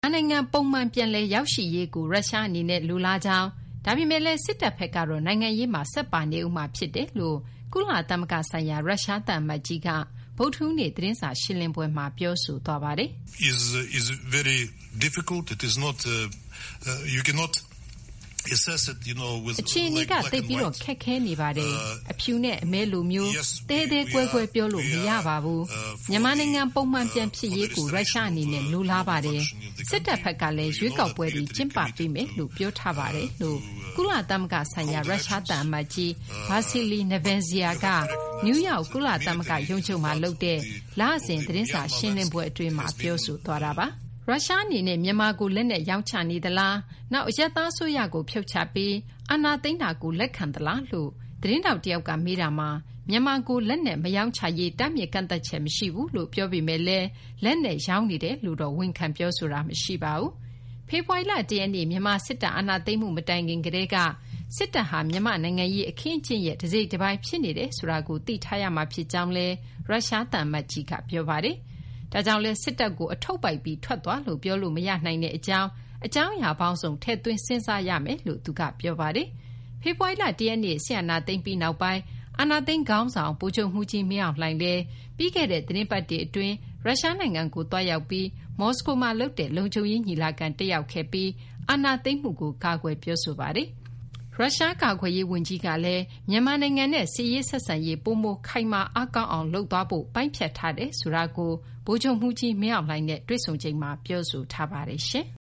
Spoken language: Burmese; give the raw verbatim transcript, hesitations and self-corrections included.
နိုင်ငံပုံမှန်ပြန်လည်ရောက်ရှိရေးကိုရုရှားအနေနဲ့လိုလားကြောင်းဒါပေမဲ့လည်းစစ်တပ်ဘက်ကတော့နိုင်ငံရေးမှာဆက်ပါနေဦးမှာဖြစ်တယ်လို့ကုလသမဂ္ဂဆိုင်ရာရုရှားသံအမတ်ကြီးကဗုဒ္ဓဟူးနေ့သတင်းစာရှင်းလင်းပွဲမှာပြောဆိုသွားပါတယ်။ is is very difficult it is not uh, uh, you cannot assess it you know with အခြေအနေကသိပြီးတော့ခက်ခဲနေပါတယ်အဖြူနဲ့အမဲလိုမျိုးတဲတဲကွဲကွဲပြောလို့မရပါဘူးမြန်မာနိုင်ငံပုံမှန်ပြန်ဖြစ်ရေးကိုရုရှားအနေနဲ့လိုလားပါတယ်စစ်တပ်ဘက်ကလည်းရွေးကောက်ပွဲတွေကျင်းပပေးမယ်လို့ပြောထားပါတယ်လို့ကုလသမဂ္ဂဆိုင်ရာရုရှားသံအမတ်ကြီးဗာဆီလီနဗန်ဇီယာကနယူးယောက်ကုလသမဂ္ဂရုံးချုပ်မှာလုပ်တဲ့လစဉ်သတင်းစာရှင်းလင်းပွဲအတွင်းမှာပြောဆိုသွားတာပါရုရှားအနေနဲ့မြန်မာကိုလက်နက်ရောင်းချနေသလားနောက်အရက်သားဆိုရကိုဖြုတ်ချပြီးအာဏာသိမ်းတာကိုလက်ခံသလားလို့သတင်းတောက်တယောက်ကမေးတာမှာမြန်မာကိုလက်နက်မရောင်းချရေးတမ်းမြေကန့်သက်ချက်မရှိဘူးလို့ပြောပေမဲ့လည်းလက်နက်ရောင်းနေတယ်လို့တော့ဝန်ခံပြောဆိုတာမရှိပါဘူးဖေဖော်ဝါရီလတရက်နေ့မြန်မာစစ်တပ်အာဏာသိမ်းမှုမတိုင်ခင်ကတည်းကစစ်တပ်ဟာမြန်မာနိုင်ငံရေးအခင်းအကျင်းရဲ့တစိမ့်တစ်ပိုင်းဖြစ်နေတယ်ဆိုတာကိုသိထားရမှာဖြစ်ကြောင်းလည်းရုရှားသံအမတ်ကြီးကပြောပါတယ်ဒါကြောင့်လဲစစ်တပ်ကိုအထုပ်ပိုက်ပြီးထွက်သွားလို့ပြောလို့မရနိုင်တဲ့အကြောင်းအကြောင်းအရာပေါင်းစုံထည့်သွင်းစဉ်းစားရမယ်လို့သူကပြောပါတယ်ဖေဖော်ဝါရီလတရက်နေ့ဆီယနာသိမ်းပြီးနောက်ပိုင်းအာဏာသိမ်းခေါင်းဆောင်ဗိုလ်ချုပ်မှုကြီးမင်းအောင်လှိုင်လည်းပြီးခဲ့တဲ့သတင်းပတ်တွေအတွင်းရုရှားနိုင်ငံကိုတွားရောက်ပြီးမော်စကိုမှာလုပ်တဲ့လုံခြုံရေးညီလာခံတက်ရောက်ခဲ့ပြီးအာဏာသိမ်းမှုကိုကာကွယ်ပြောဆိုပါတယ်ရုရှားကာကွယ်ရေးဝန်ကြီးကလည်းမြန်မာနိုင်ငံနဲ့စစ်ရေးဆက်ဆံရေးပိုမိုခိုင်မာအားကောင်းအောင်လုပ်သွားဖို့ပိုင်းဖြတ်ထားတယ်ဆိုတာကိုဗိုလ်ချုပ်မှုကြီးမင်းအောင်လှိုင်နဲ့တွေ့ဆုံချိန်မှာပြောဆိုထားပါတယ်ရှင်